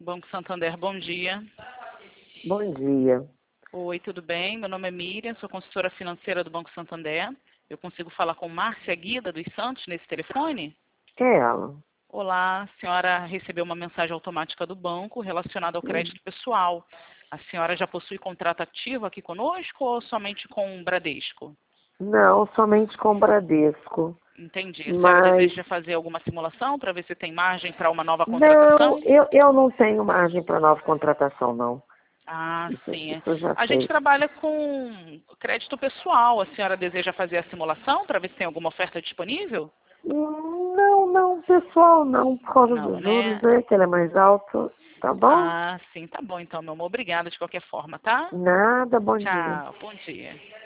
Banco Santander, bom dia. Bom dia. Oi, tudo bem? Meu nome é Miriam, sou consultora financeira do Banco Santander. Eu consigo falar com Márcia Guida dos Santos nesse telefone? Quem é ela? Olá, a senhora recebeu uma mensagem automática do banco relacionada ao crédito pessoal. A senhora já possui contrato ativo aqui conosco ou somente com o Bradesco? Não, somente com Bradesco. Entendi. A senhora Mas, deseja fazer alguma simulação para ver se tem margem para uma nova não, contratação? eu não tenho margem para nova contratação, não. Ah, Isso, sim. isso eu já A gente sei. trabalha com crédito pessoal. A senhora deseja fazer a simulação para ver se tem alguma oferta disponível? Não, pessoal, não. Por causa Não, dos né? juros, né? Que ele é mais alto. Tá bom? Ah, sim, tá bom então, meu amor. Obrigada de qualquer forma, tá? Nada, bom dia. Tchau, bom dia.